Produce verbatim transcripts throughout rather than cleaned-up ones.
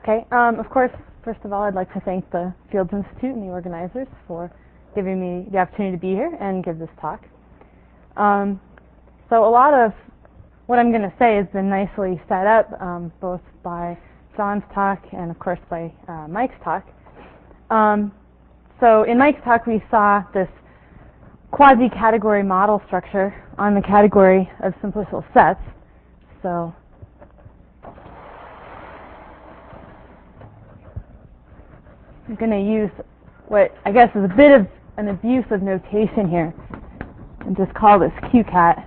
Okay, um, of course, first of all, I'd like to thank the Fields Institute and the organizers for giving me the opportunity to be here and give this talk. Um, so a lot of what I'm going to say has been nicely set up, um, both by John's talk and, of course, by uh, Mike's talk. Um, so in Mike's talk, we saw this quasi-category model structure on the category of simplicial sets. So I'm going to use what I guess is a bit of an abuse of notation here and just call this Q CAT.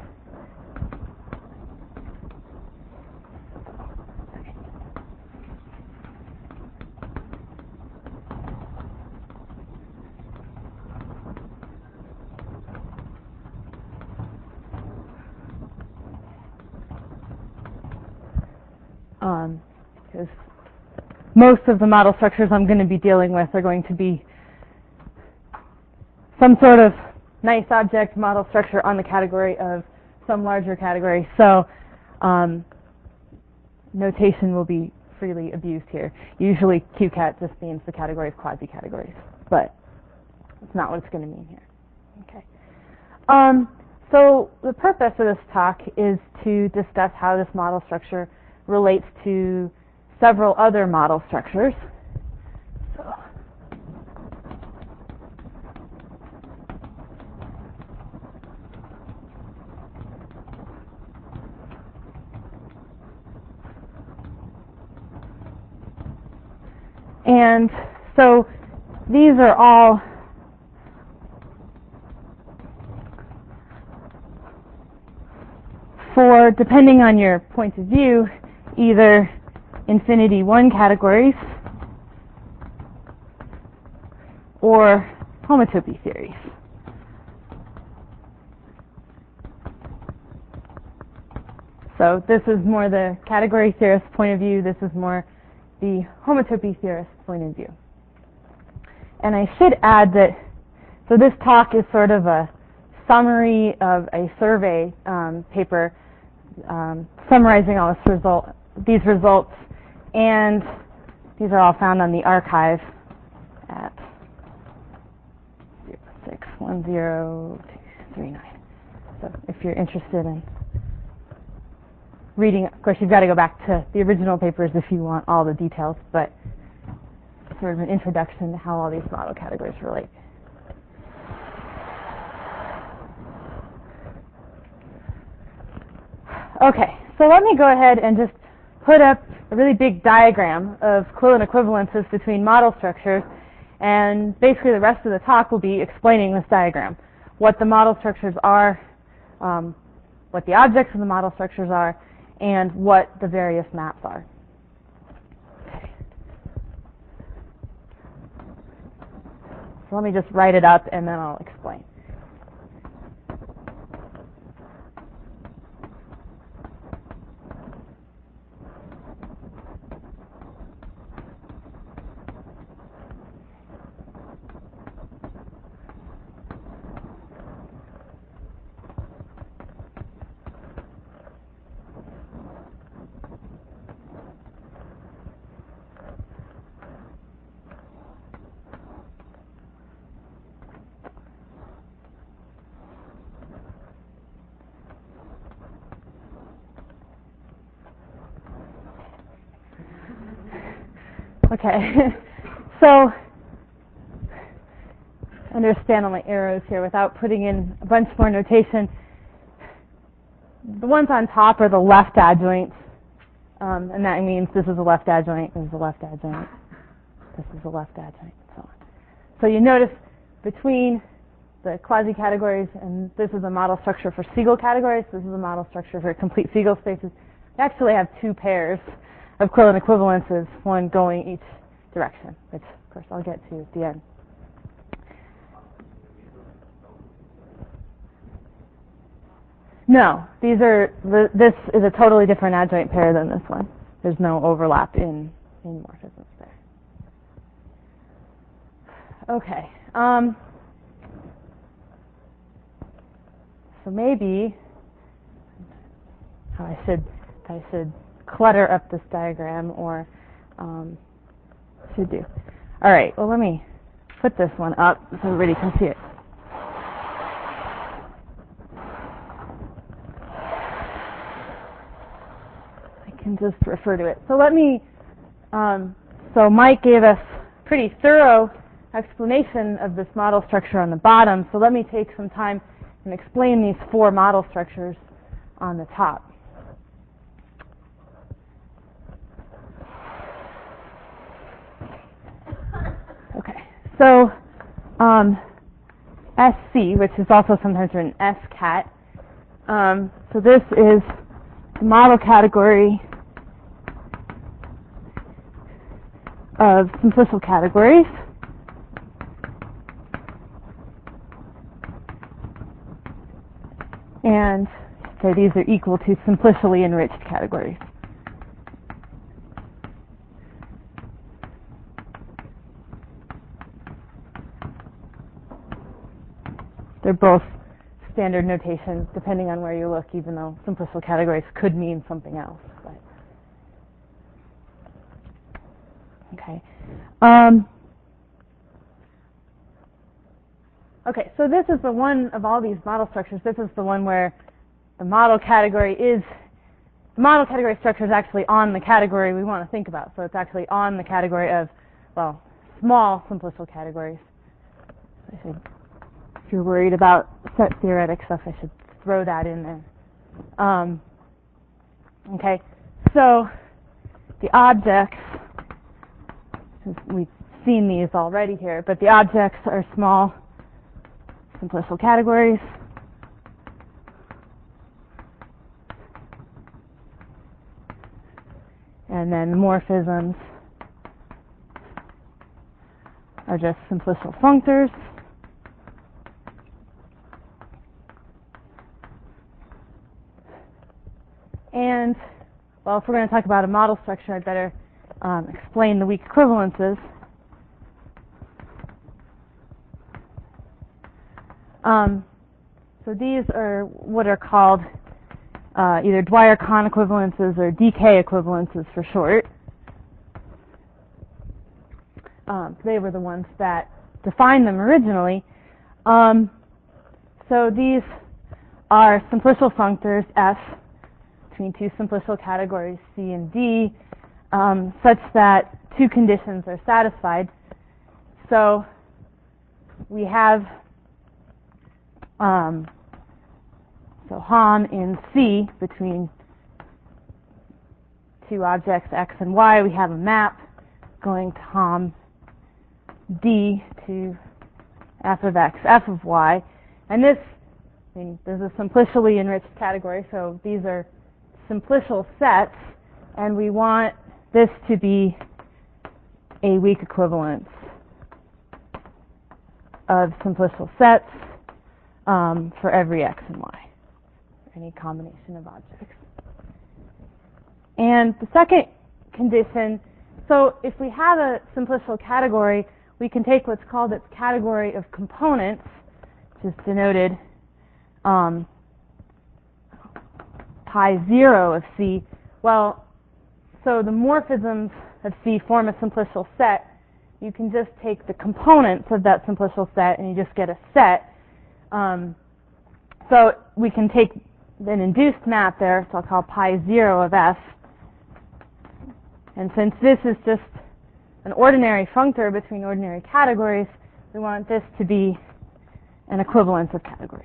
Um, because most of the model structures I'm going to be dealing with are going to be some sort of nice object model structure on the category of some larger category. So um, notation will be freely abused here. Usually Q CAT just means the category of quasi-categories, but it's not what it's going to mean here. Okay. Um, so the purpose of this talk is to discuss how this model structure relates to several other model structures. So, and so these are all for, depending on your point of view, either infinity one categories or homotopy theories. So this is more the category theorist point of view. This is more the homotopy theorist point of view. And I should add that, so this talk is sort of a summary of a survey um, paper um, summarizing all this result, these results, and these are all found on the archive at zero six one zero two three nine. So if you're interested in reading, of course, you've got to go back to the original papers if you want all the details, but sort of an introduction to how all these model categories relate. Okay, so let me go ahead and just put up a really big diagram of equivalent equivalences between model structures, and basically the rest of the talk will be explaining this diagram, what the model structures are, um, what the objects of the model structures are, and what the various maps are. Okay. So let me just write it up and then I'll explain. Okay, so understand all my arrows here without putting in a bunch more notation. The ones on top are the left adjoints, um, and that means this is a left adjoint, this is a left adjoint, this is a left adjoint, and so on. So you notice between the quasi-categories, and this is a model structure for Siegel categories, this is a model structure for complete Siegel spaces, we actually have two pairs of equivalent equivalences, one going each direction, which of course I'll get to at the end. No, these are, this is a totally different adjoint pair than this one. There's no overlap in, in morphisms there. Okay, um, so maybe I should, I should clutter up this diagram or um, should do. All right, well, let me put this one up so everybody can see it. I can just refer to it. So let me, um, so Mike gave us pretty thorough explanation of this model structure on the bottom, so let me take some time and explain these four model structures on the top. Okay, so um, S C, which is also sometimes written S cat, um, so this is the model category of simplicial categories. And so these are equal to simplically enriched categories. They're both standard notation depending on where you look, even though simplicial categories could mean something else. But okay. Um, okay, so this is the one of all these model structures. This is the one where the model category is, the model category structure is actually on the category we want to think about. So it's actually on the category of, well, small simplicial categories. I should, if you're worried about set theoretic stuff, I should throw that in there. Um, okay, so the objects, we've seen these already here, but the objects are small simplicial categories. And then the morphisms are just simplicial functors. And, well, if we're going to talk about a model structure, I'd better um, explain the weak equivalences. Um, so these are what are called uh, either Dwyer-Kahn equivalences or D K equivalences for short. Um, they were the ones that defined them originally. Um, so these are simplicial functors F between two simplicial categories C and D, um, such that two conditions are satisfied. So we have um, so Hom in C between two objects X and Y. We have a map going to Hom D to F of X, F of Y, and this, I mean, there's a simplically enriched category, so these are simplicial sets, and we want this to be a weak equivalence of simplicial sets um, for every X and Y, any combination of objects. And the second condition, so if we have a simplicial category, we can take what's called its category of components, which is denoted um, pi zero of C. Well, so the morphisms of C form a simplicial set. You can just take the components of that simplicial set and you just get a set. Um, so we can take an induced map there, so I'll call pi zero of F. And since this is just an ordinary functor between ordinary categories, we want this to be an equivalence of categories.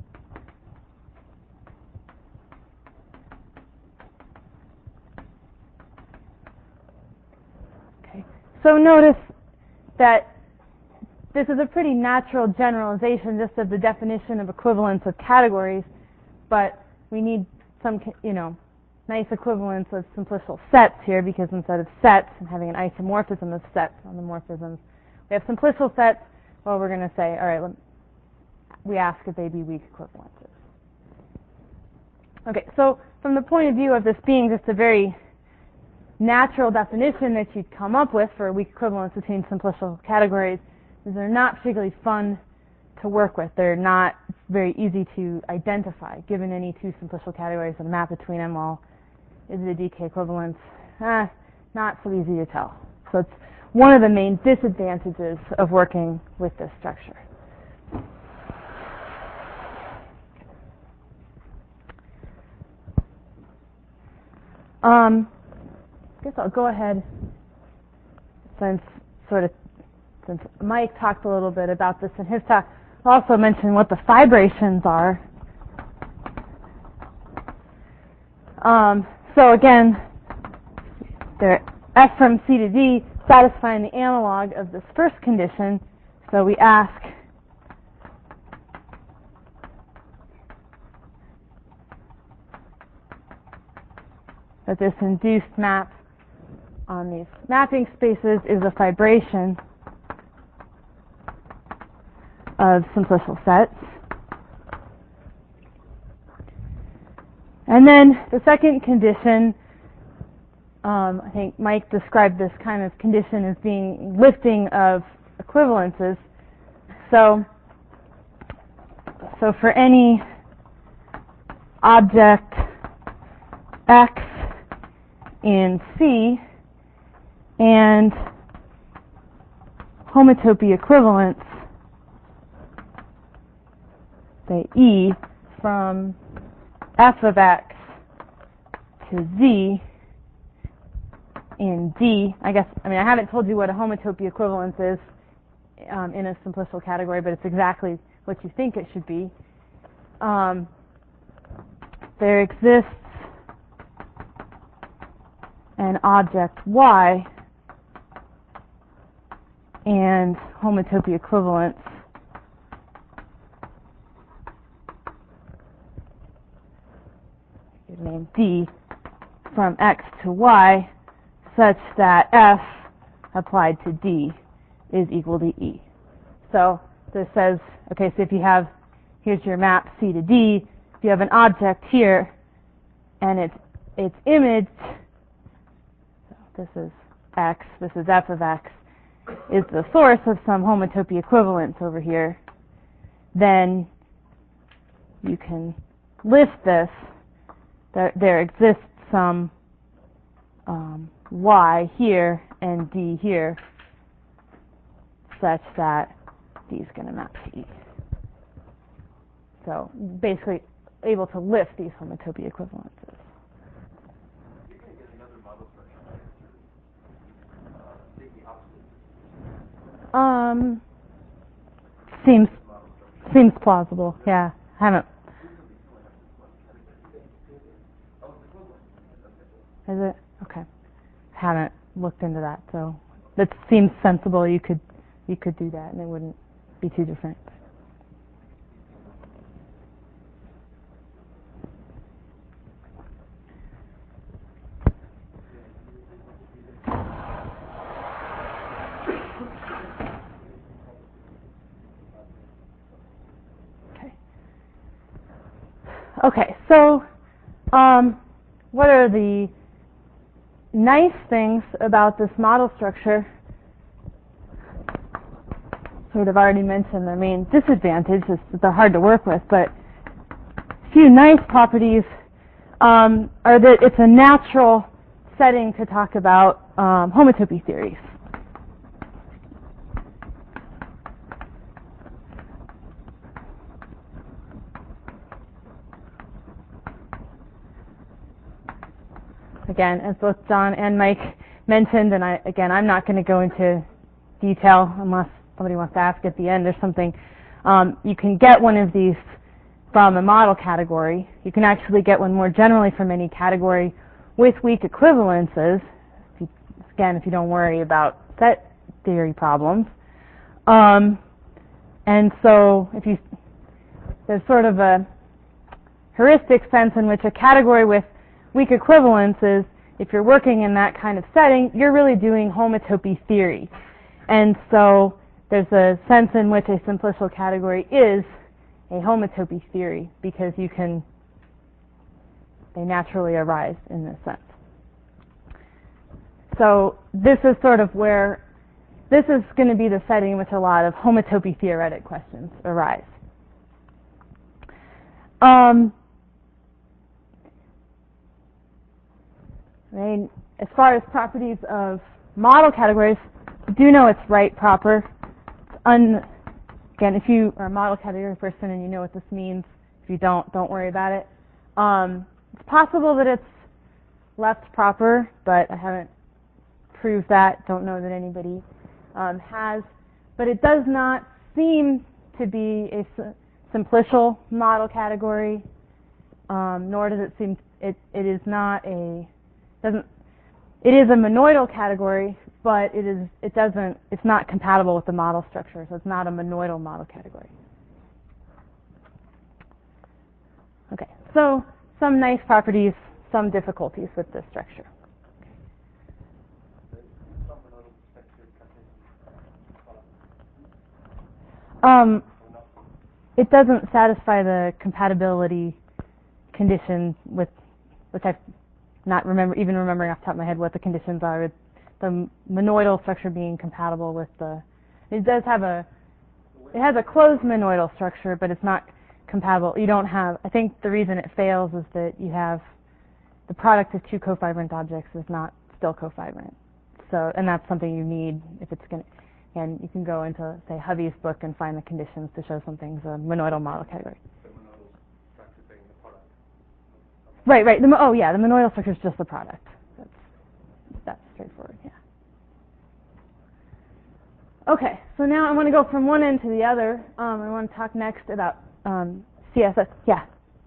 Okay. So notice that this is a pretty natural generalization just of the definition of equivalence of categories, but we need some, you know, nice equivalence of simplicial sets here, because instead of sets and having an isomorphism of sets on the morphisms, we have simplicial sets. Well, we're going to say, all right, let, we ask if they be weak equivalences. Okay, so from the point of view of this being just a very natural definition that you'd come up with for a weak equivalence between simplicial categories, these are not particularly fun to work with. They're not very easy to identify. Given any two simplicial categories and a map between them, well, is it a D K equivalence? Eh, not so easy to tell. So it's one of the main disadvantages of working with this structure. Um, I guess I'll go ahead, since sort of since Mike talked a little bit about this in his talk, I'll also mention what the fibrations are. Um, so again, they're F from C to D, satisfying the analog of this first condition. So we ask, that this induced map on these mapping spaces is a fibration of simplicial sets. And then the second condition, um, I think Mike described this kind of condition as being lifting of equivalences. So, so for any object X in C and homotopy equivalence, say E, from F of X to Z in D. I guess, I mean, I haven't told you what a homotopy equivalence is um, in a simplicial category, but it's exactly what you think it should be. Um, there exists an object Y and homotopy equivalence named D from X to Y such that F applied to D is equal to E. So this says, okay, so if you have, here's your map C to D, if you have an object here and it's, it's imaged, so this is X, this is F of X, is the source of some homotopy equivalence over here, then you can list this. There, there exists some um, Y here and D here such that D is going to map to E. So basically able to lift these homotopy equivalences. You're going to get another model structure to uh, take the opposite. Um, seems seems plausible. Yeah, I haven't. Is it? Okay. Haven't looked into that, so it seems sensible. You could you could do that, and it wouldn't be too different. Okay. Okay. So, um, what are the nice things about this model structure? Sort of already mentioned the main disadvantage is that they're hard to work with, but a few nice properties um, are that it's a natural setting to talk about um, homotopy theories. Again, as both John and Mike mentioned, and I, again, I'm not going to go into detail unless somebody wants to ask at the end or something. Um, you can get one of these from a model category. You can actually get one more generally from any category with weak equivalences. If you, again, if you don't worry about set theory problems. Um, and so, if you there's sort of a heuristic sense in which a category with weak equivalences, if you're working in that kind of setting, you're really doing homotopy theory. And so there's a sense in which a simplicial category is a homotopy theory because you can, they naturally arise in this sense. So this is sort of where, this is going to be the setting in which a lot of homotopy theoretic questions arise. Um, I mean, as far as properties of model categories, do know it's right proper. It's un, again, if you are a model category person and you know what this means, if you don't, don't worry about it. Um, it's possible that it's left proper, but I haven't proved that. Don't know that anybody um, has. But it does not seem to be a simplicial model category, um, nor does it seem it. It is not a doesn't. It is a monoidal category, but it is it doesn't. It's not compatible with the model structure, so it's not a monoidal model category. Okay, so some nice properties, some difficulties with this structure. Um, it doesn't satisfy the compatibility condition with, which I've not remember even remembering off the top of my head what the conditions are. With the monoidal structure being compatible with the, it does have a, it has a closed monoidal structure, but it's not compatible. You don't have. I think the reason it fails is that you have the product of two cofibrant objects is not still cofibrant. So, and that's something you need if it's going to. And you can go into, say, Hovey's book and find the conditions to show something's a monoidal model category. The monoidal structure being the product. Right, right. The, oh, yeah, the monoidal structure is just the product. That's, that's straightforward, yeah. Okay, so now I want to go from one end to the other. Um, I want to talk next about um, C S S. Yeah?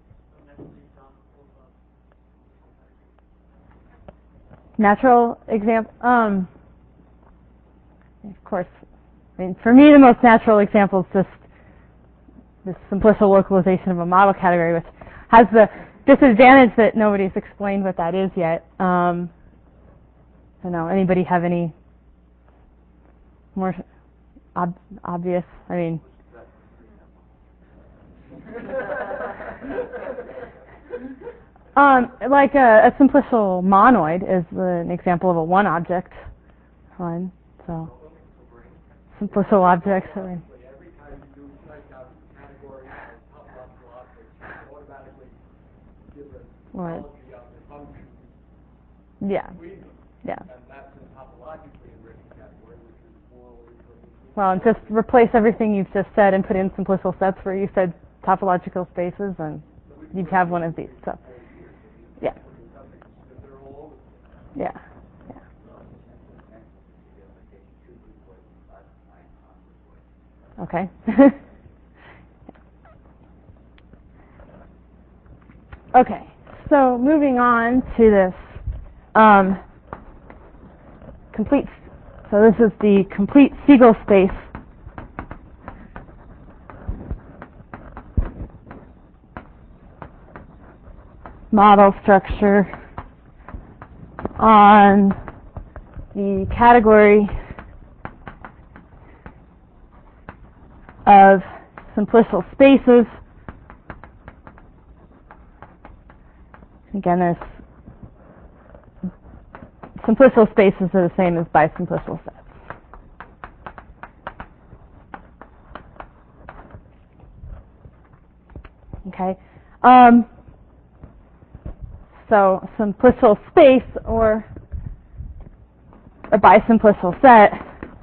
Natural example. Um, of course, I mean, for me, the most natural example is just this simplicial localization of a model category, which has the disadvantage that nobody's explained what that is yet. Um, I don't know. Anybody have any more ob- obvious? I mean, um, like a, a simplicial monoid is an example of a one-object one. So. Simplicial objects. I mean. Every time you do type out a category of topological objects, you automatically give a Right. topology of the function Yeah. between them. Yeah. And that's a topologically enriched category, which is more easily. Well, and just replace everything you've just said and put in simplicial sets where you said topological spaces, and you'd have one of these. So. Yeah. Yeah. Okay. Okay, so moving on to this um, complete, so this is the complete Siegel space. Model structure on the category of simplicial spaces. Again, there's simplicial spaces are the same as bisimplicial sets. Okay. Um, so simplicial space or a bisimplicial set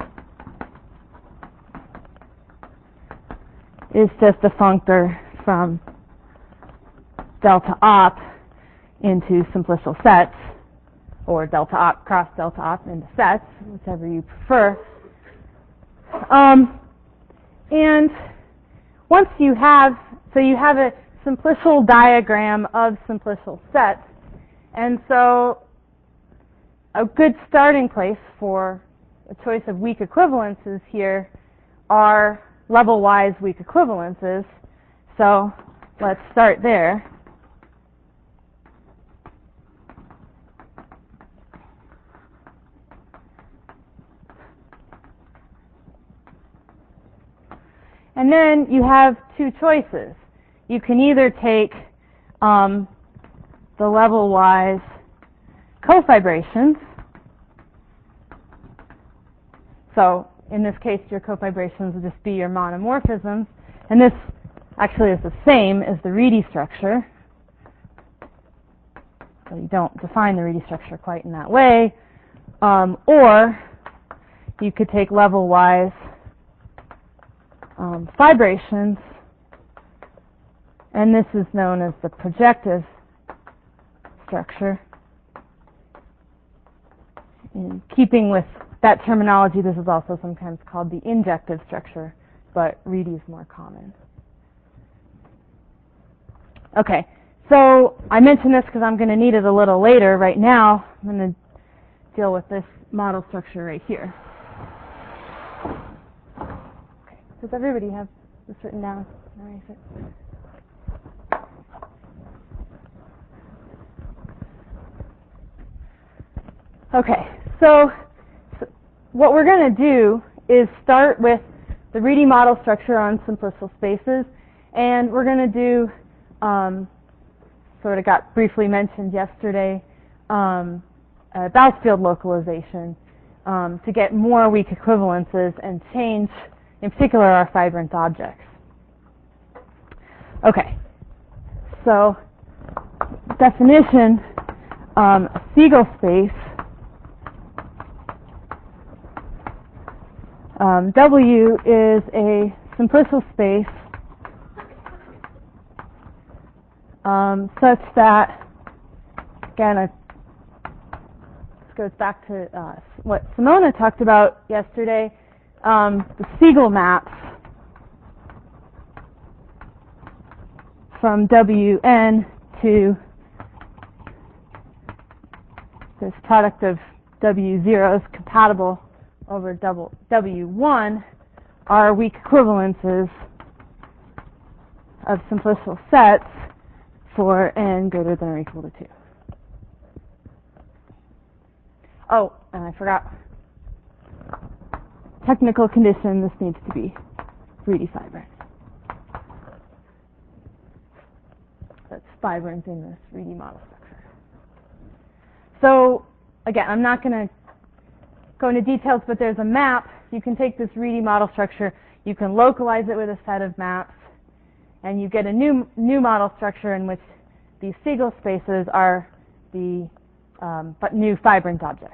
is just a functor from delta op into simplicial sets, or delta op cross delta op into sets, whichever you prefer. Um, and once you have, so you have a simplicial diagram of simplicial sets, and so a good starting place for a choice of weak equivalences here are level-wise weak equivalences. So let's start there. And then you have two choices. You can either take um, the level-wise cofibrations. So in this case, your cofibrations will just be your monomorphisms. And this actually is the same as the Reedy structure. So you don't define the Reedy structure quite in that way. Um, or you could take level-wise um, fibrations, and this is known as the projective structure. In keeping with that terminology, this is also sometimes called the injective structure, but Reedy is more common. Okay, so I mentioned this because I'm going to need it a little later. Right now, I'm going to deal with this model structure right here. Okay, does everybody have this written down? Can I erase it? Okay, so, so what we're going to do is start with the Reedy model structure on simplicial spaces, and we're going to do, um, sort of got briefly mentioned yesterday, um, uh, Gauss field localization um, to get more weak equivalences and change, in particular, our fibrant objects. Okay, so definition, um, a Siegel space. Um, W is a simplicial space um, such that, again, I, this goes back to uh, what Simona talked about yesterday, um, the Siegel maps from W N to this product of W zeros compatible over double W one are weak equivalences of simplicial sets for n greater than or equal to two. Oh, and I forgot. Technical condition, this needs to be Reedy fibrant. That's fibrant in this Reedy model structure. So, again, I'm not going to go into details, but there's a map. You can take this Reedy model structure, you can localize it with a set of maps, and you get a new new model structure in which these Siegel spaces are the um, but new fibrant objects.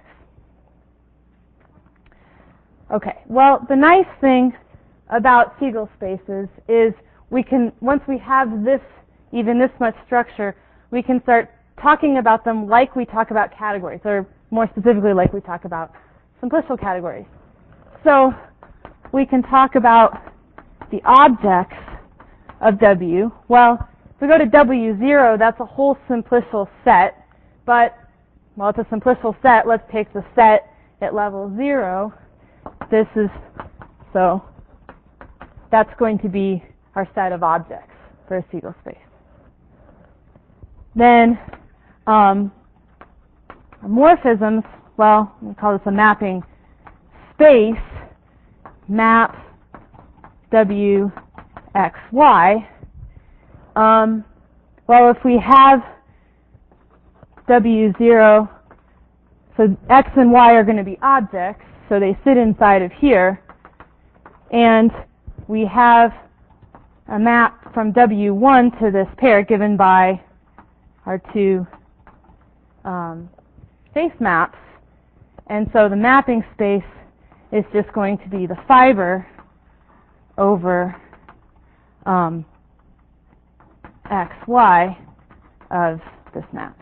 Okay, well, the nice thing about Siegel spaces is we can, once we have this, even this much structure, we can start talking about them like we talk about categories, or more specifically like we talk about simplicial categories. So we can talk about the objects of W. Well, if we go to W zero, that's a whole simplicial set, but, well, it's a simplicial set. Let's take the set at level zero. This is, so that's going to be our set of objects for a Siegel space. Then um, morphisms, well, we call this a mapping space, map W X Y. Um, well, if we have W zero, so X and Y are going to be objects, so they sit inside of here, and we have a map from W one to this pair given by our two um, space maps, and so the mapping space is just going to be the fiber over um, X, Y of this map.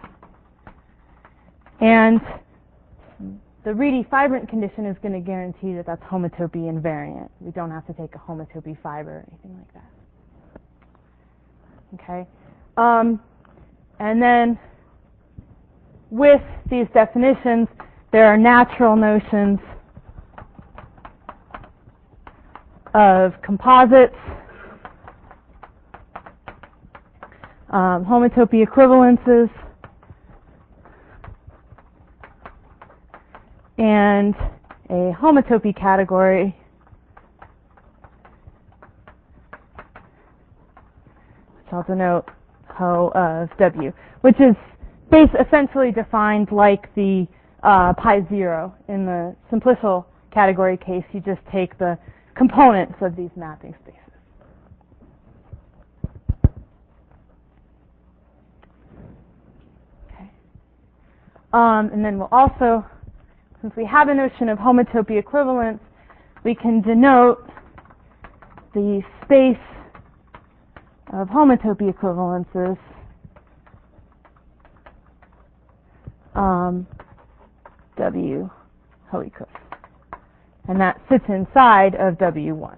And the Reedy fibrant condition is going to guarantee that that's homotopy invariant. We don't have to take a homotopy fiber or anything like that. Okay? Um, and then with these definitions, there are natural notions of composites, um, homotopy equivalences, and a homotopy category, which I'll denote Ho of W, which is base essentially defined like the uh, pi zero. In the simplicial category case, you just take the components of these mapping spaces. Okay. Um, and then we'll also since we have a notion of homotopy equivalence, we can denote the space of homotopy equivalences um, W Hoecuff. And that sits inside of W one.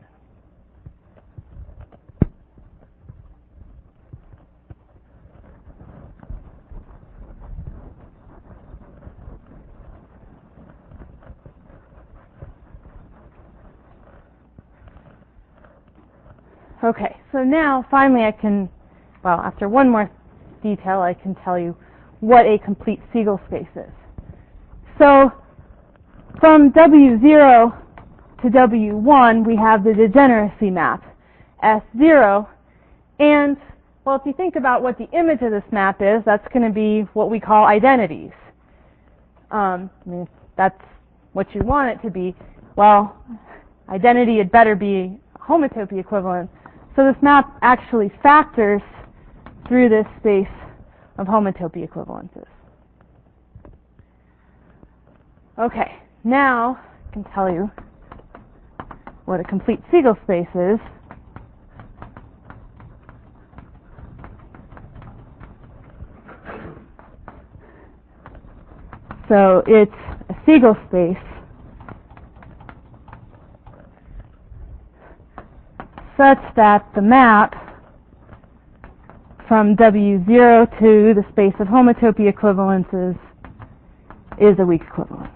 Okay, so now finally I can, well, after one more detail, I can tell you what a complete Siegel space is. So from W zero to W one, we have the degeneracy map, S zero. And, well, if you think about what the image of this map is, that's going to be what we call identities. Um, I mean, if that's what you want it to be, well, identity had better be homotopy equivalent. So this map actually factors through this space of homotopy equivalences. Okay, now I can tell you what a complete Siegel space is. So it's a Siegel space such that the map from W zero to the space of homotopy equivalences is a weak equivalence.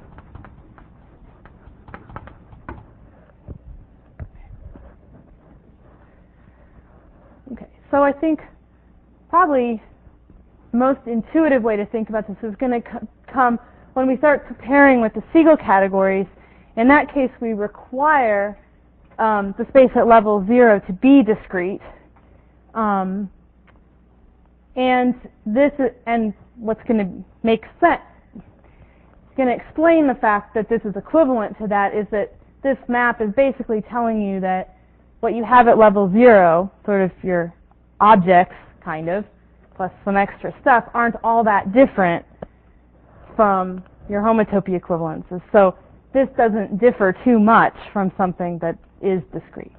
Okay, so I think probably the most intuitive way to think about this is going to come when we start comparing with the Siegel categories. In that case, we require um, the space at level zero to be discrete. Um, and this is, and what's going to make sense, it's going to explain the fact that this is equivalent to that is that this map is basically telling you that what you have at level zero, sort of your objects, kind of, plus some extra stuff, aren't all that different from your homotopy equivalences. So this doesn't differ too much from something that is discrete.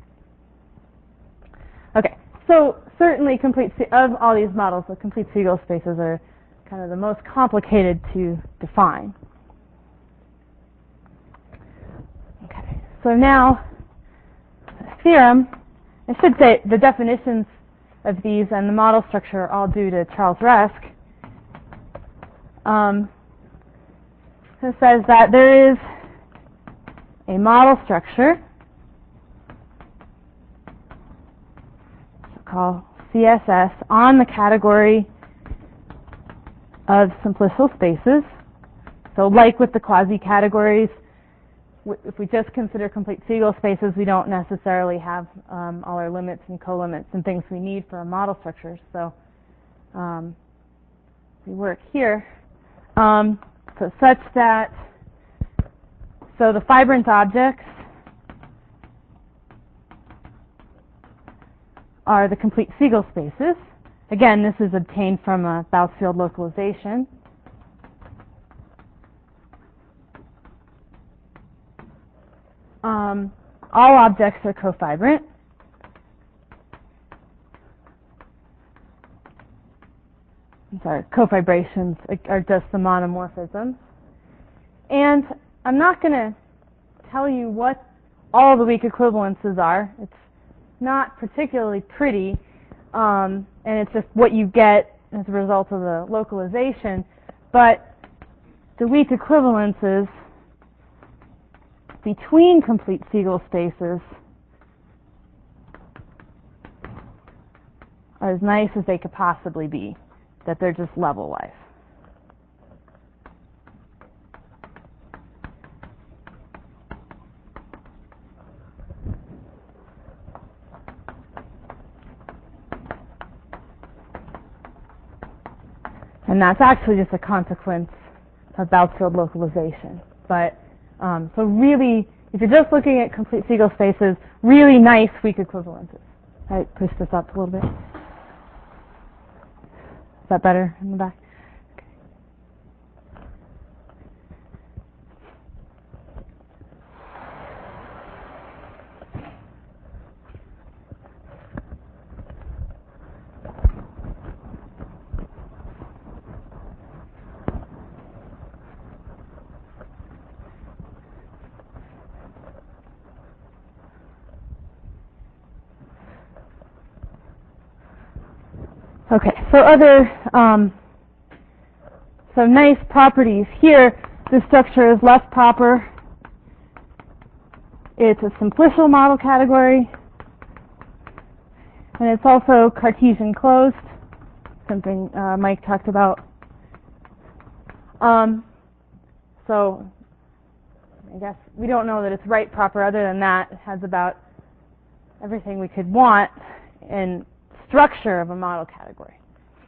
Okay, so certainly complete of all these models, the complete Siegel spaces are kind of the most complicated to define. Okay, so now the theorem, I should say the definitions of these and the model structure are all due to Charles Rusk. Um, so it says that there is a model structure called C S S on the category of simplicial spaces. So like with the quasi-categories, if we just consider complete Siegel spaces, we don't necessarily have um, all our limits and colimits and things we need for a model structure. So um, we work here. Um, so such that, so the fibrant objects are the complete Siegel spaces. Again, this is obtained from a Bousfield localization. Um, all objects are cofibrant. I'm sorry, cofibrations are just the monomorphisms. And I'm not going to tell you what all the weak equivalences are. It's not particularly pretty, um, and it's just what you get as a result of the localization. But the weak equivalences between complete Siegel spaces are as nice as they could possibly be, that they're just level-wise. And that's actually just a consequence of Bousfield localization. But um, so really, if you're just looking at complete Siegel spaces, really nice weak equivalences. I push this up a little bit. Is that better in the back? so other um, so nice properties here. This structure is less proper. It's a simplicial model category, and it's also Cartesian closed, something uh, Mike talked about. Um, so I guess we don't know that it's right proper. Other than that, it has about everything we could want in structure of a model category.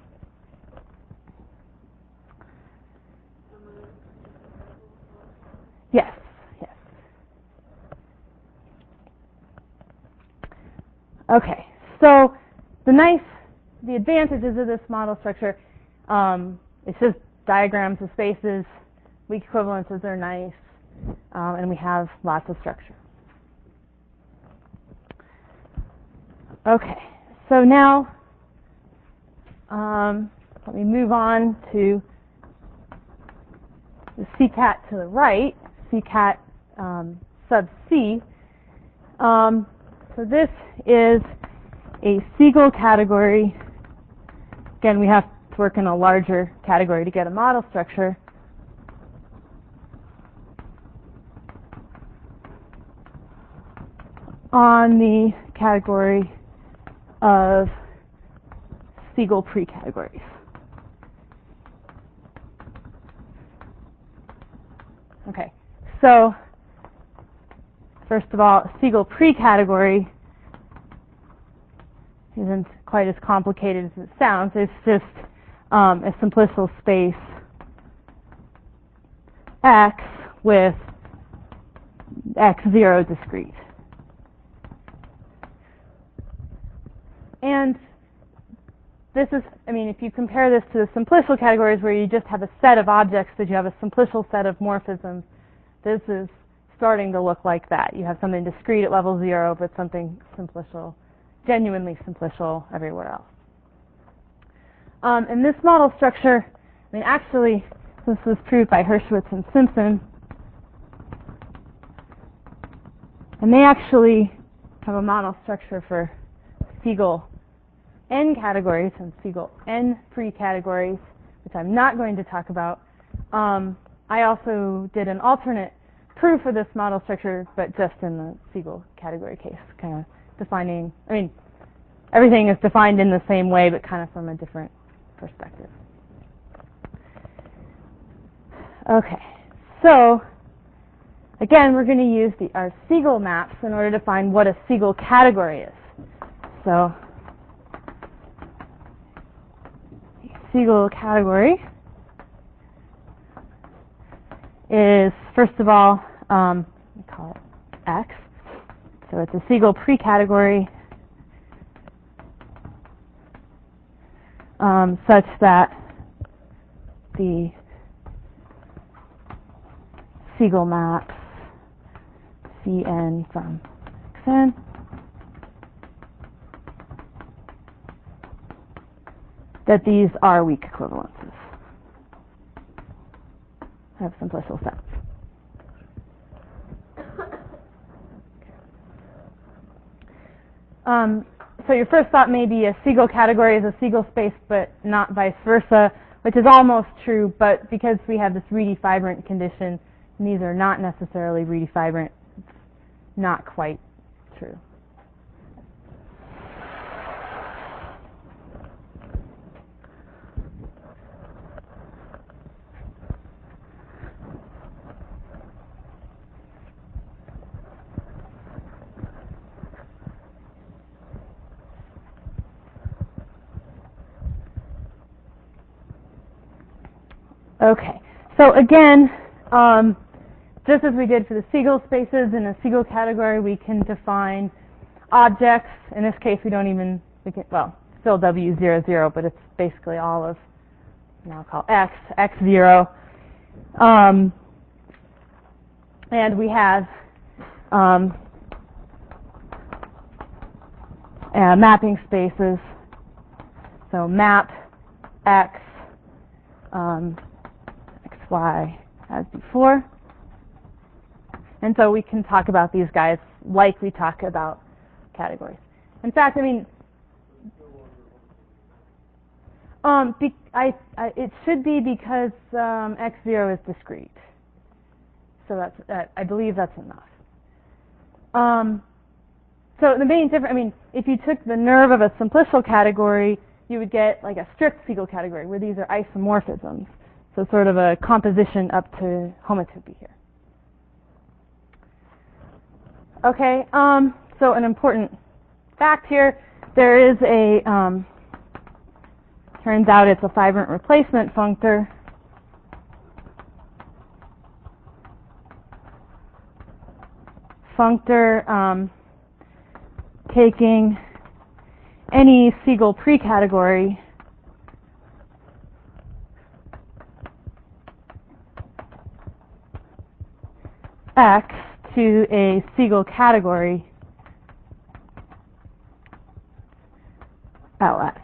Yes, yes. Okay, so the nice, the advantages of this model structure, um, it's just diagrams of spaces, weak equivalences are nice, um, and we have lots of structure. Okay, so now um, let me move on to the C CAT to the right, C CAT um, sub C. Um, so this is a Siegel category. Again, we have to work in a larger category to get a model structure. On the category of Siegel pre-categories. Okay, so first of all, Siegel pre-category isn't quite as complicated as it sounds. It's just um, a simplicial space X with X zero discrete. And this is, I mean, if you compare this to the simplicial categories where you just have a set of objects, that you have a simplicial set of morphisms, this is starting to look like that. You have something discrete at level zero, but something simplicial, genuinely simplicial everywhere else. Um, and this model structure, I mean, actually, this was proved by Hershowitz and Simpson. And they actually have a model structure for Siegel N categories and Siegel N pre-categories, which I'm not going to talk about. Um, I also did an alternate proof of this model structure, but just in the Siegel category case, kind of defining, I mean, everything is defined in the same way, but kind of from a different perspective. Okay, so again, we're going to use the, our Siegel maps in order to find what a Siegel category is. So Siegel category is, first of all, um, we call it X. So it's a Siegel pre-category um, such that the Siegel maps Cn from Xn that these are weak equivalences of simplicial sets. Um, so your first thought may be a Siegel category is a Siegel space, but not vice versa, which is almost true, but because we have this redefibrant condition, and these are not necessarily redefibrant, it's not quite true. Okay, so again, um, just as we did for the Siegel spaces, in a Siegel category we can define objects. In this case we don't even, we can, well, still W zero, zero, but it's basically all of, now I'll call X, X zero. Um, and we have um, uh, mapping spaces. So map X, um, X, Y as before. And so we can talk about these guys like we talk about categories. In fact, I mean, Um, be, I, I, it should be because um, x zero is discrete. So that's, uh, I believe that's enough. Um, so the main difference, I mean, if you took the nerve of a simplicial category, you would get like a strict Siegel category where these are isomorphisms. So sort of a composition up to homotopy here. Okay, um, so an important fact here, there is a, um, turns out it's a fibrant replacement functor. Functor um, taking any Siegel precategory X to a Siegel category L X.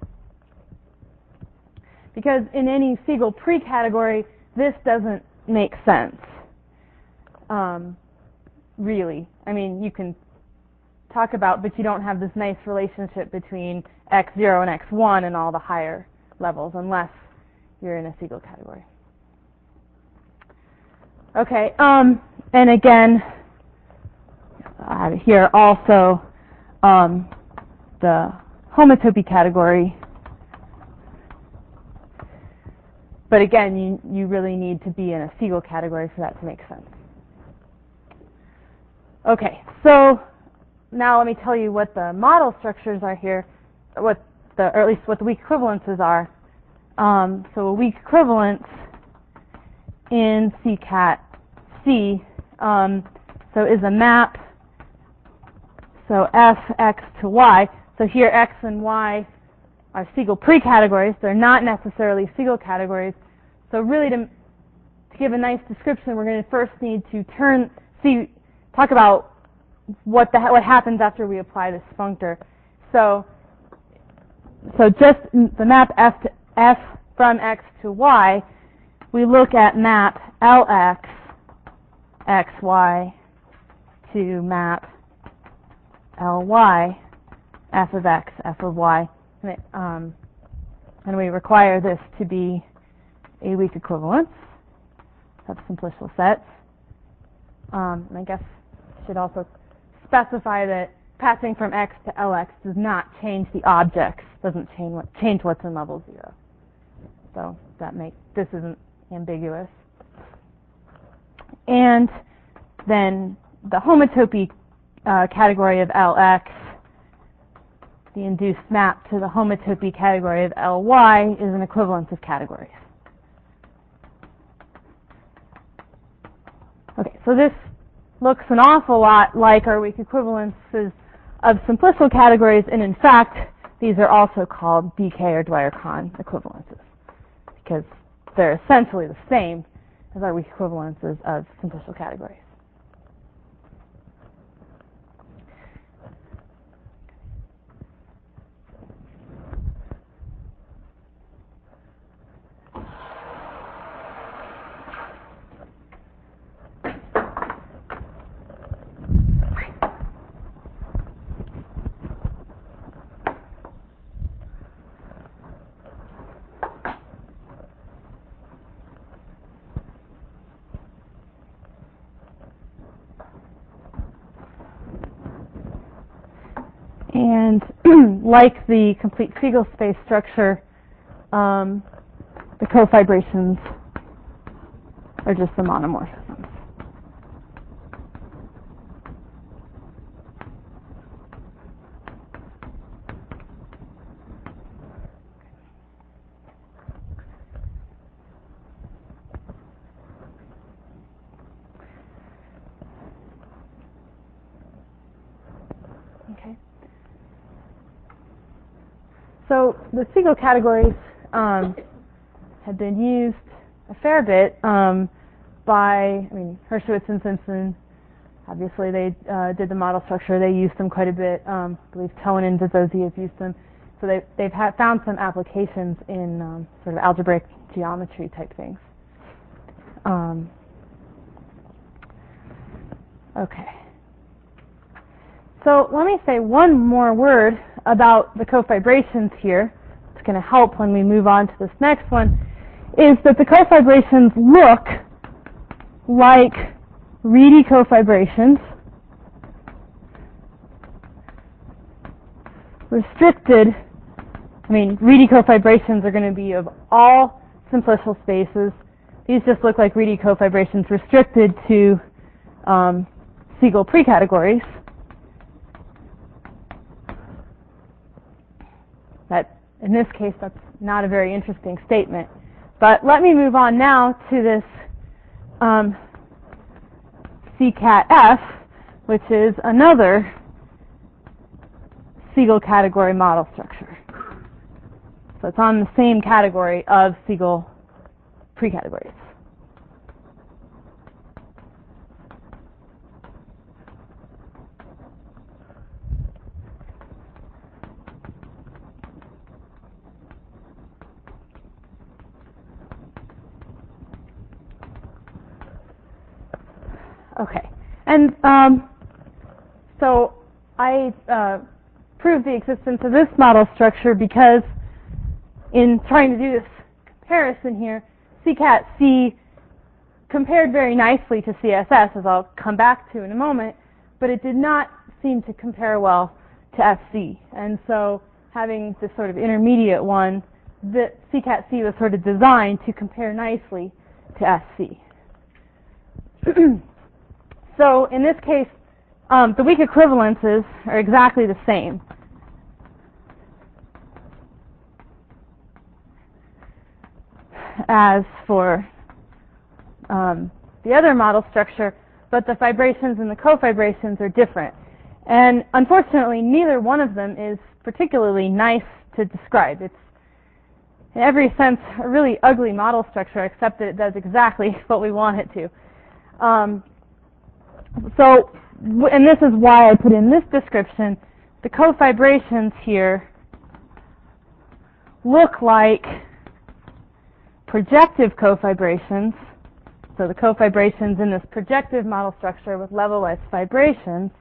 Because in any Siegel precategory, this doesn't make sense. Um, really. I mean, you can talk about, but you don't have this nice relationship between x zero and x one and all the higher levels unless you're in a Siegel category. Okay, um, and again, uh, here also um, the homotopy category. But again, you, you really need to be in a Siegel category for that to make sense. Okay, so now let me tell you what the model structures are here, what the, or at least what the weak equivalences are. Um, so a weak equivalence in C cat C, um, so is a map, so f x to y. So here x and y are Siegel precategories. They're not necessarily Siegel categories. So really to, to give a nice description, we're going to first need to turn, see, talk about what the what happens after we apply this functor. So, so just the map f to f from x to y, we look at map Lx xy to map Ly f of x f of y, and, it, um, and we require this to be a weak equivalence of simplicial sets. Um, and I guess I should also specify that passing from x to Lx does not change the objects, doesn't change what, change what's in level zero. So that makes this isn't ambiguous. And then the homotopy uh, category of Lx, the induced map to the homotopy category of Ly is an equivalence of categories. Okay, so this looks an awful lot like our weak equivalences of simplicial categories, and in fact, these are also called D K or Dwyer-Kahn equivalences, because they're essentially the same as our weak equivalences of simplicial categories. And like the complete Siegel space structure, um, the cofibrations are just the monomorphisms. Okay. So the Siegel categories um, have been used a fair bit um, by, I mean, Hershowitz and Simpson. Obviously, they uh, did the model structure. They used them quite a bit. Um, I believe Tone and Dazzosi have used them. So they, they've ha found some applications in um, sort of algebraic geometry type things. Um, okay. So let me say one more word about the cofibrations here to going to help when we move on to this next one, is that the cofibrations look like reedy cofibrations, restricted. I mean, reedy cofibrations are going to be of all simplicial spaces. These just look like reedy cofibrations restricted to um, Siegel precategories. That, in this case, that's not a very interesting statement. But let me move on now to this um, C cat F, which is another Siegel category model structure. So it's on the same category of Siegel precategories. Okay, and um, so I uh, proved the existence of this model structure because in trying to do this comparison here, C cat C compared very nicely to C S S, as I'll come back to in a moment, but it did not seem to compare well to F C. And so having this sort of intermediate one, the C cat C was sort of designed to compare nicely to F C. So in this case, um, the weak equivalences are exactly the same. As for um, the other model structure, but the fibrations and the cofibrations are different. And unfortunately, neither one of them is particularly nice to describe. It's, in every sense, a really ugly model structure, except that it does exactly what we want it to. Um, so, and this is why I put in this description, the cofibrations here look like projective cofibrations. So the cofibrations in this projective model structure with level-less fibrations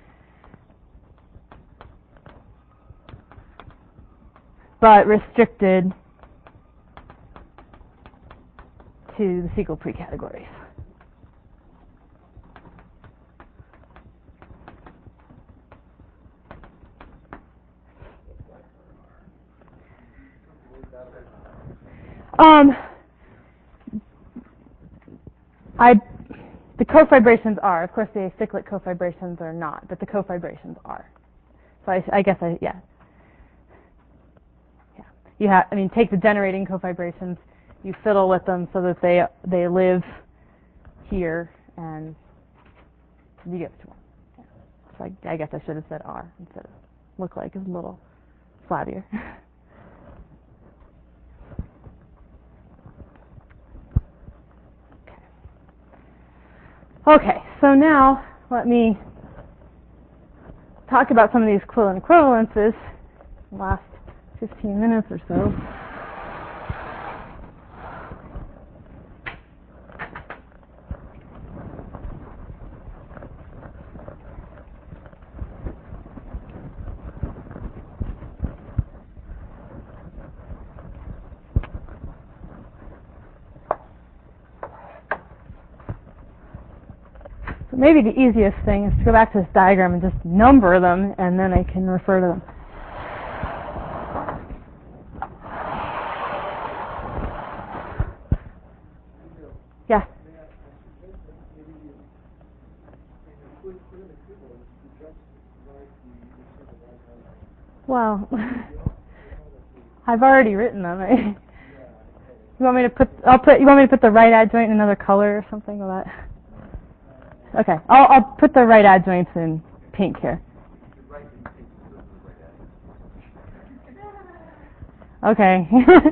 but restricted to the Siegel precategories. Um, I, the cofibrations are. Of course, the acyclic cofibrations are not, but the cofibrations are. So I, I guess I, yeah. Yeah. You have, I mean, take the generating cofibrations, you fiddle with them so that they they live here, and you get what you want. Yeah. So I, I guess I should have said are instead of look like. It's a little flabbier. Okay, so now let me talk about some of these equivalent equivalences in the last fifteen minutes or so. Maybe the easiest thing is to go back to this diagram and just number them, and then I can refer to them. Yeah? Well, I've already written them. You want me to put? I'll put. You want me to put the right adjoint in another color or something like that? Okay, I'll, I'll put the right adjoints in pink here. Okay.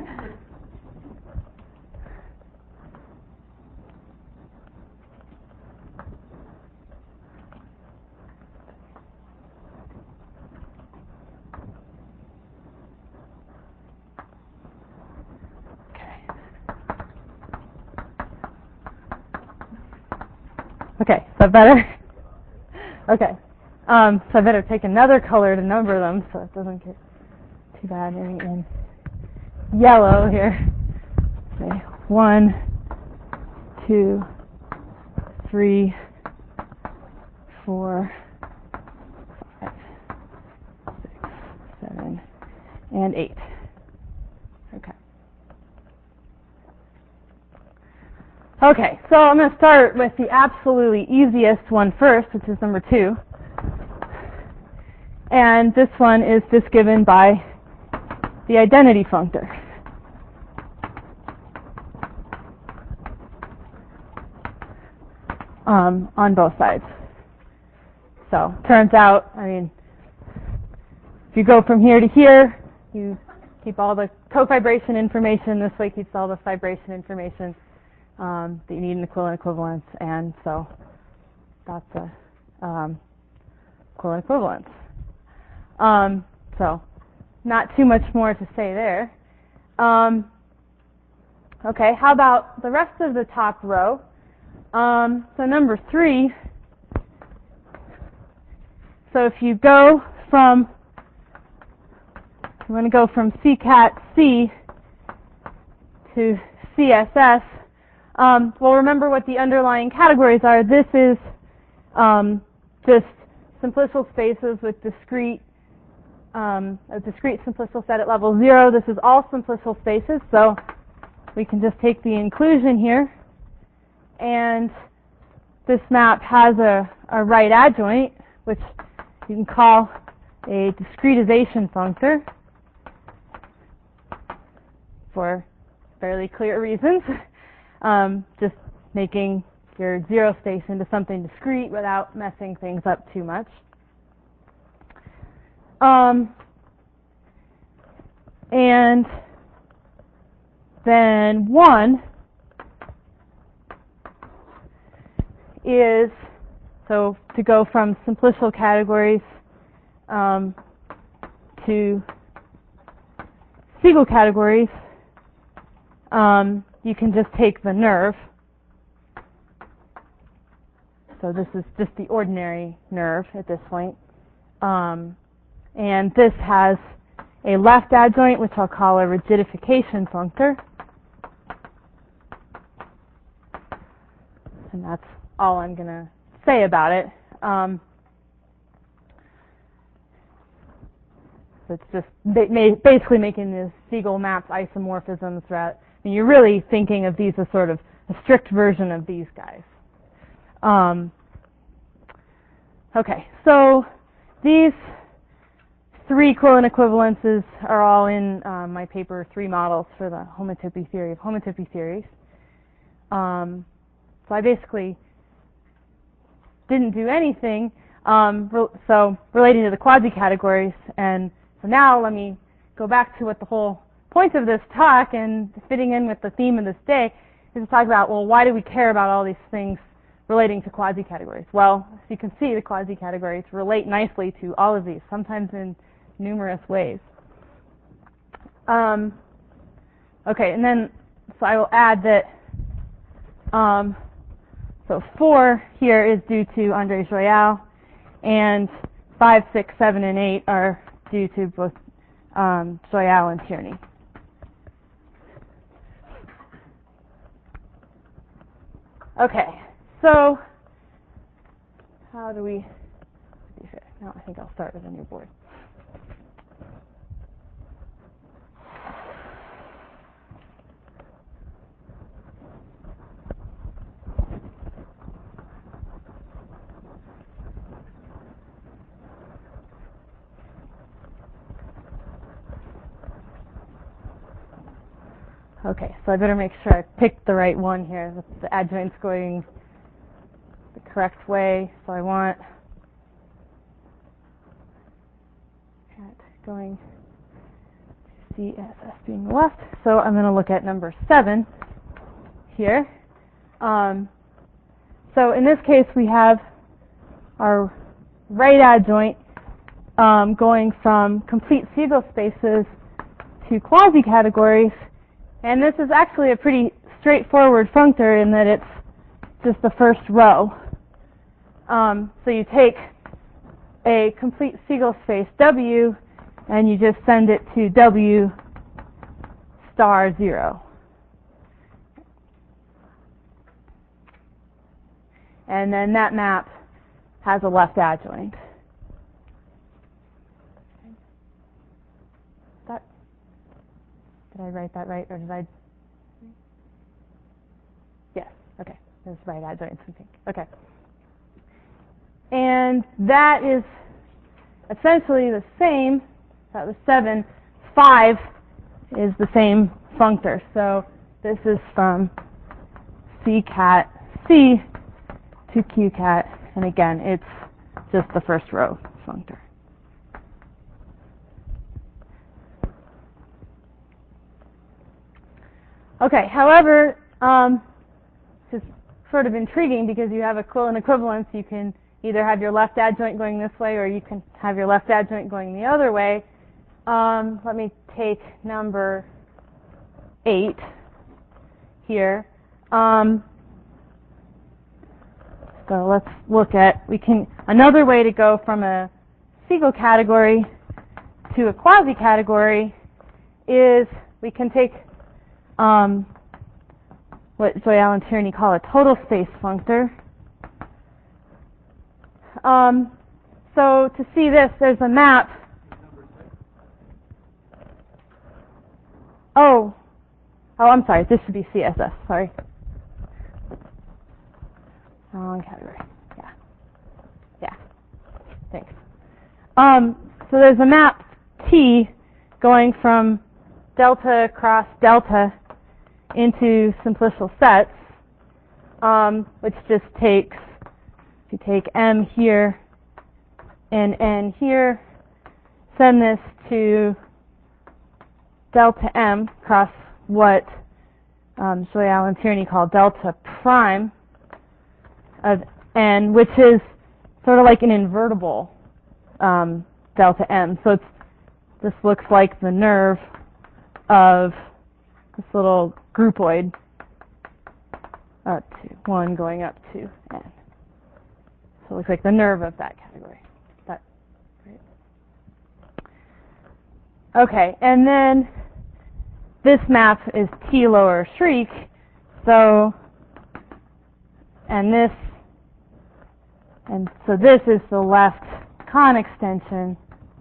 Okay, is that better? Okay, um, so I better take another color to number them so it doesn't get too bad in the end. yellow here. Okay, one, two, three, four, five, six, seven, and eight. Okay. Okay, so I'm going to start with the absolutely easiest one first, which is number two. And this one is just given by the identity functor. Um, on both sides. So, turns out, I mean, if you go from here to here, you keep all the co-fibration information. This way keeps all the fibration information um, that you need in equivalent equivalence. And so, that's a um, equivalent equivalence. Um, so, not too much more to say there. Um, okay, how about the rest of the top row? Um, so number three, so if you go from, you want to go from C cat C to C S S, um, well, remember what the underlying categories are. This is um, just simplicial spaces with discrete, um, a discrete simplicial set at level zero. This is all simplicial spaces, so we can just take the inclusion here. And this map has a, a right adjoint, which you can call a discretization functor for fairly clear reasons. Um, just making your zero space into something discrete without messing things up too much. Um, and then one is, so to go from simplicial categories um, to Siegel categories, um, you can just take the nerve. So this is just the ordinary nerve at this point. Um, and this has a left adjoint, which I'll call a rigidification functor. And that's all I'm going to say about it. Um, so it's just basically making the Siegel maps isomorphisms. Right? I mean, you're really thinking of these as sort of a strict version of these guys. Um, okay, so these three equivalent equivalences are all in uh, my paper, Three Models for the Homotopy Theory of Homotopy Theories. Um, so I basically didn't do anything, um, re so relating to the quasi-categories. And so now let me go back to what the whole point of this talk and fitting in with the theme of this day is to talk about, well, why do we care about all these things relating to quasi-categories? Well, as you can see, the quasi-categories relate nicely to all of these, sometimes in numerous ways. Um, okay, and then, so I will add that um, So four here is due to André Joyal, and five, six, seven, and eight are due to both um, Joyal and Tierney. Okay, so how do we do here? Now I think I'll start with a new board. Okay, so I better make sure I picked the right one here, that the adjoint's going the correct way. So I want cat going C S S being the left. So I'm going to look at number seven here. Um, so in this case, we have our right adjoint um, going from complete Siegel spaces to quasi-categories. And this is actually a pretty straightforward functor in that it's just the first row. Um, so you take a complete Siegel space W and you just send it to W star zero. And then that map has a left adjoint. That, did I write that right, or did I? Yes, okay, there's right adjoints, I think. Okay. And that is essentially the same, that was seven, five is the same functor. So this is from C cat C to Q cat, and again, it's just the first row functor. Okay, however, um, this is sort of intriguing because you have equivalent equivalence. You can either have your left adjoint going this way or you can have your left adjoint going the other way. Um, let me take number eight here. Um, so let's look at, we can, another way to go from a Siegel category to a quasi-category is we can take um, what Joyal and Tierney call a total space functor. Um, so to see this, there's a map. Oh, oh, I'm sorry. This should be C S S. Sorry, wrong category. Yeah, yeah. Thanks. Um, so there's a map T going from delta cross delta into simplicial sets, um, which just takes, if you take M here and N here, send this to delta M cross what um, Joyal and Tierney call delta prime of N, which is sort of like an invertible um, delta M. So it's, this looks like the nerve of this little groupoid up to one going up to N. So it looks like the nerve of that category. That, right? Okay, and then this map is T lower Schriek, so, and this, and so this is the left con extension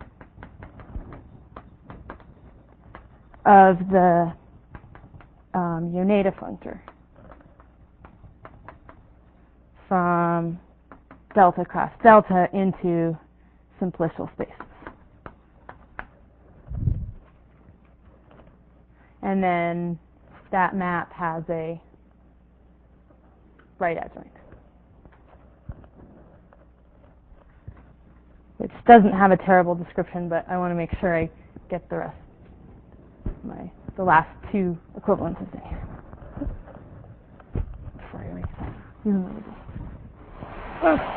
of the um, Yoneda functor from delta cross delta into simplicial spaces. And then that map has a right adjoint, which doesn't have a terrible description, but I want to make sure I get the rest, my the last two equivalences in here before I erase that. Mm-hmm.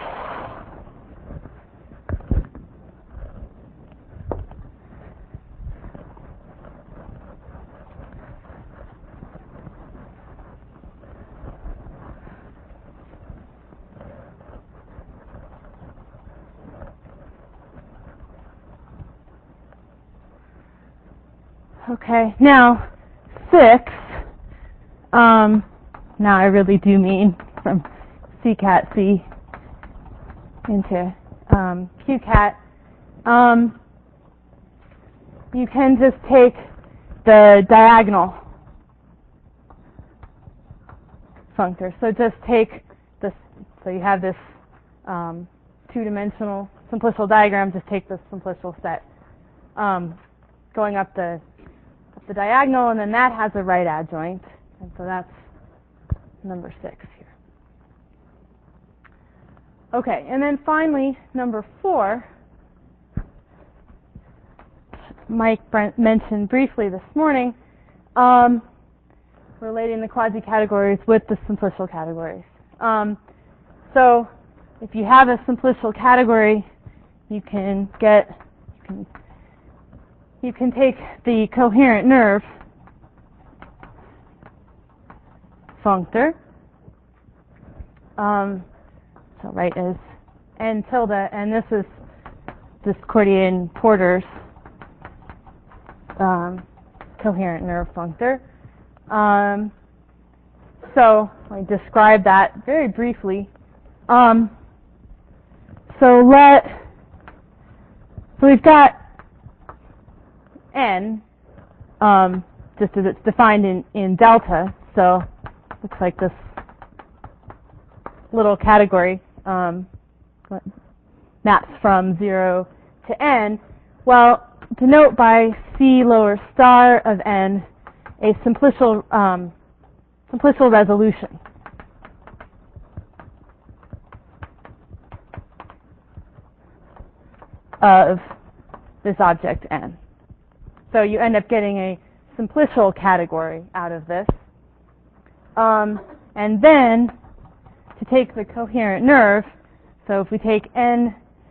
Okay, now six, um, now I really do mean from C cat C into um, Q cat. Um, you can just take the diagonal functor. So just take this, so you have this um, two-dimensional simplicial diagram, just take the simplicial set um, going up the the diagonal, and then that has a right adjoint, and so that's number six here. Okay, and then finally, number four, Mike Brent mentioned briefly this morning, um, relating the quasi-categories with the simplicial categories. Um, so if you have a simplicial category, you can get, you can You can take the coherent nerve functor, um, so right is N tilde, and this is Discordian Porter's um, coherent nerve functor. Um, so I describe that very briefly. Um, so let so we've got n, um, just as it's defined in, in delta. So looks like this little category um, maps from zero to n. Well, denote by c lower star of n a simplicial um, simplicial resolution. Of this object n. So you end up getting a simplicial category out of this. Um, and then to take the coherent nerve, so if we take n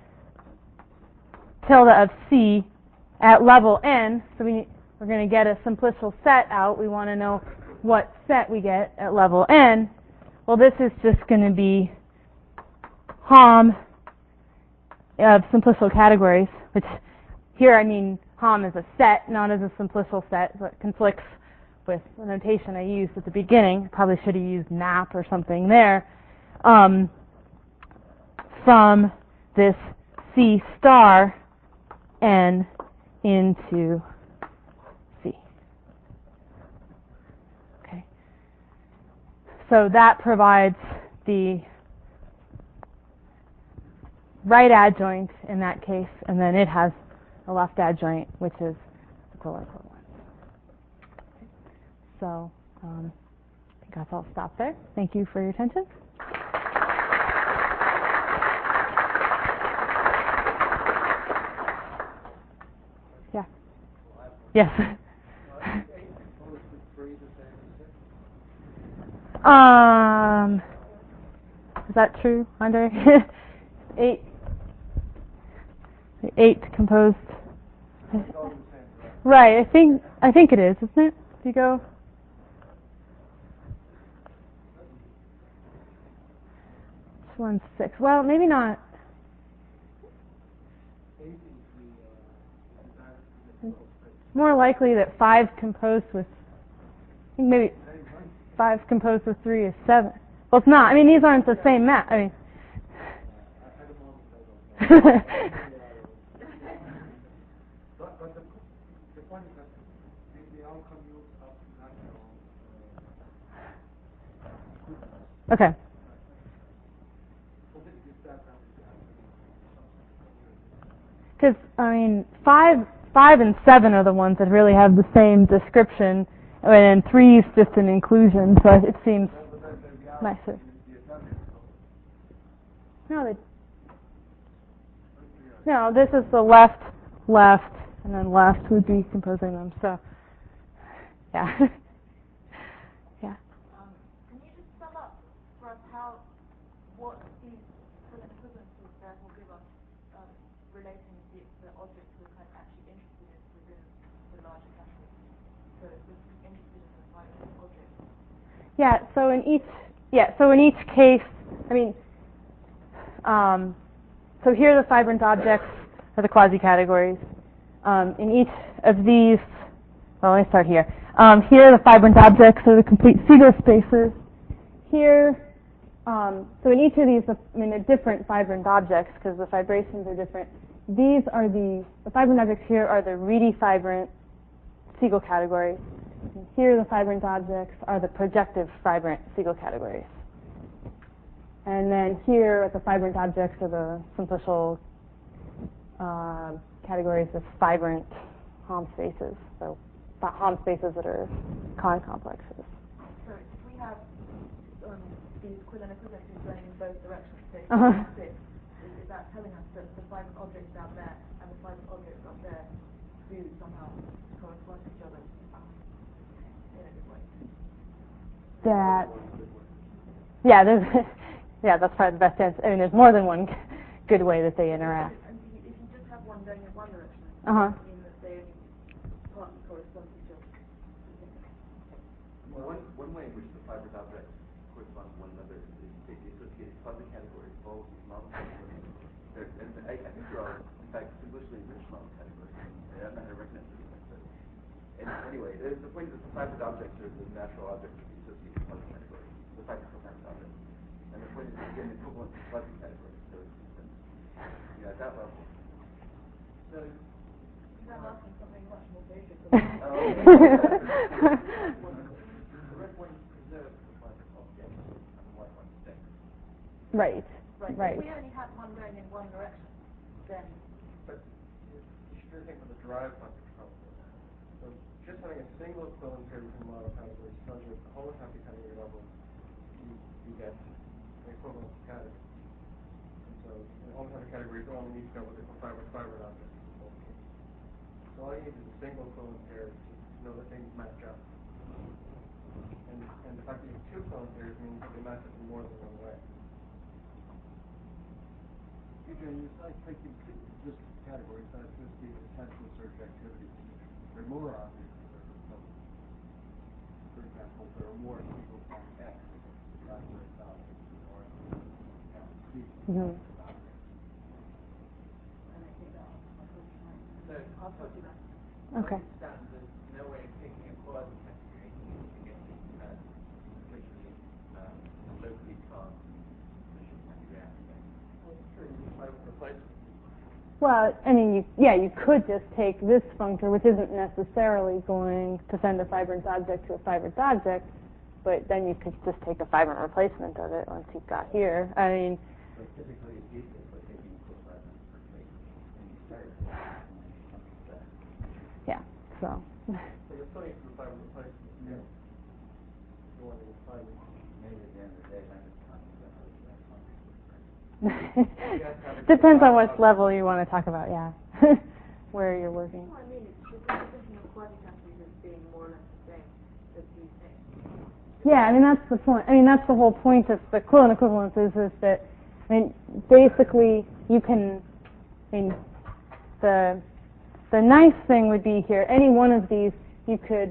tilde of c at level n, so we, we're going to get a simplicial set out. We want to know what set we get at level n. Well, this is just going to be Hom of simplicial categories, which here I mean Hom as a set, not as a simplicial set, so it conflicts with the notation I used at the beginning. I probably should have used map or something there. Um, from this C star n into C. Okay. So that provides the right adjoint in that case, and then it has a left adjoint, which is equivalent equivalent. Okay. So um, I think that's all stop there. Thank you for your attention. Yeah. Yes. um, is that true, Andre? Eight. Eight composed. Right. I think I think it is, isn't it? If you go. This one's six. Well, maybe not. More likely that five composed with, I think maybe five composed with three is seven. Well, it's not. I mean, these aren't the same map. I mean. Okay. Because I mean, five, five and seven are the ones that really have the same description, and three is just an inclusion. So it seems nicer. No, they, no. This is the left, left, and then left would be composing them. So, yeah, yeah. Um, can you just sum up for us how what these equivalent equivalencies therefore give us um, relating the, the objects we're kind of actually interested in within the larger category? So we're interested in the five objects. Yeah. So in each, yeah. So in each case, I mean, um, so here are the fibrant objects are the quasi-categories. Um, in each of these, well, let me start here. Um, here the fibrant objects are the complete Siegel spaces. Here. Um, so in each of these, I mean, they're different fibrant objects because the fibrations are different. These are the, the fibrant objects here are the Reedy fibrant Siegel categories. And here the fibrant objects are the projective fibrant Siegel categories. And then here the fibrant objects are the simplicial uh, categories of fibrant Hom spaces. So Hom spaces that are Kahn complexes. So if we have um, these equivalent equivalencies going in both directions, say Uh-huh. six, is, is that telling us that the five objects down there and the five objects up there do somehow correspond to each other in a good way? That, yeah, there's, yeah, that's probably the best answer. I mean, there's more than one good way that they interact. And if you, if you just have one going in one direction, Uh-huh. does it mean that they only partly correspond to each other? Well, one, one way in which the fibrant objects correspond to one another is to take the associated quasi-categories of all of these model categories. They're, and I, I think they're all, in fact, simplicity enriched model categories. And I'm not going to recognize this like that. And anyway, the, the point is that the fibred objects are the natural objects of the associated fuzzy category, the fibred covariance objects. And the point is that again, equivalent to fuzzy category. So it's, it's, yeah, at that level. So, I'm asking something much more basic than Oh, that. the red one preserves the fibred object, and the white one sticks. Right. Right. Right. If we only had one going in one direction, then but you you should do the thing for the derived function problem. So just having a single equivalent pair between model categories tells you at the homotopy category level, you, you get an equivalence of category. And so in homotopy categories, you only need to know what the fiber fiber object is in both cases. So all you need is a single equivalent pair to know that things match up. And, and the fact that you have two equivalent pairs means that they match up in more than one way. Adrian, it's like taking this category, it's not just the attention search activities. There are more objects that are equivalent. For example, there are more people from X, not for its objects, or C. Mm-hmm. So, I'll talk to that. Okay. I understand there's no way of picking a quasi category to get uh, completely um, locally charged special category aspect. Well, it's true. You might replace it. Well, I mean, you, yeah, you could just take this functor, which isn't necessarily going to send a fibrant object to a fibrant object, but then you could just take a fibrant replacement of it once you've got here. I mean, So typically it's useful for taking equal fibrant replacement, and you start with something like that. yeah, so. So you're still need to fiber replacement. Yeah. You want to fiber. Maybe at the end of the day, I'm just talking about how to that function. Depends on what level you want to talk about, yeah. Where you're working. well, I mean, it's the definition of quasi-categories as being more or less the same as these things. Yeah, I mean, that's the point. I mean, that's the whole point of the Quillen equivalence is, is that, I mean, basically you can, I mean, the, the nice thing would be here, any one of these you could,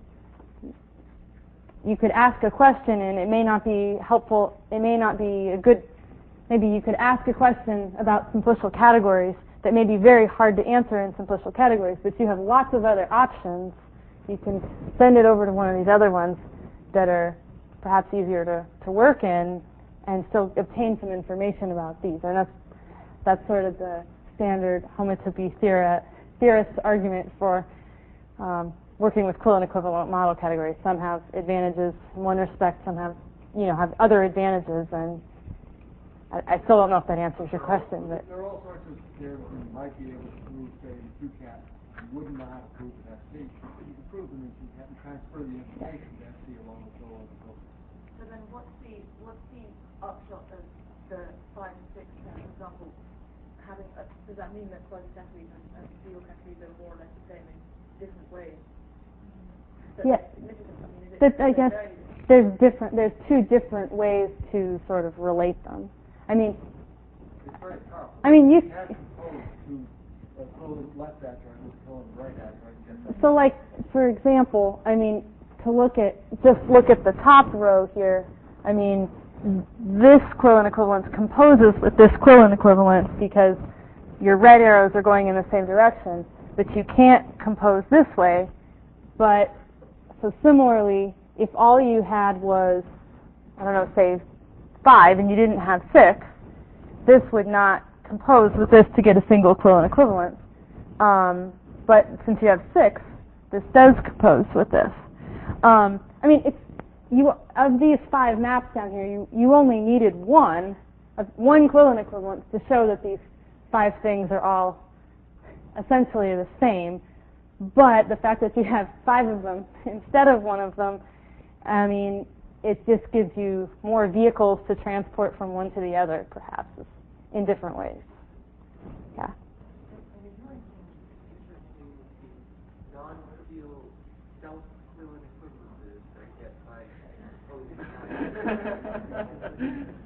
you could ask a question and it may not be helpful, it may not be a good, maybe you could ask a question about simplicial categories that may be very hard to answer in simplicial categories, but you have lots of other options. You can send it over to one of these other ones that are perhaps easier to, to work in and still obtain some information about these. And that's that's sort of the standard homotopy theorist, theorist's argument for um, working with Quillen equivalent model categories. Some have advantages in one respect, some have, you know, have other advantages, and I, I still don't know if that answers your question. But There are all sorts of theorems you might be able to prove, say, in two cat. You wouldn't know how to prove in F C. You can prove them in two cat and transfer the information to F C along with all of the code. So then what's the, what's the upshot of the five and six, then, for example, having, a, does that mean that quasi-categories and, and real categories are more or less the same in different ways? That's yeah, significant. I mean, is it, that, I is guess there there's different. There's two different ways to sort of relate them. I mean, It's very powerful. I mean, you. You can't compose to a Quillen left adjoint with Quillen right adjoint and get that. So, like, for example, I mean, to look at, just look at the top row here, I mean, this Quillen equivalence composes with this Quillen equivalence because your red arrows are going in the same direction, but you can't compose this way. But, so similarly, if all you had was, I don't know, say five, and you didn't have six, this would not compose with this to get a single Quillen equivalence. Um, but since you have six, this does compose with this. Um, I mean, it's, you, of these five maps down here, you, you only needed one, of one Quillen equivalence to show that these five things are all essentially the same. But the fact that you have five of them instead of one of them, I mean, it just gives you more vehicles to transport from one to the other, perhaps, in different ways. Yeah. And is your intention to non-trivial self-Quillen equivalences that get by opposing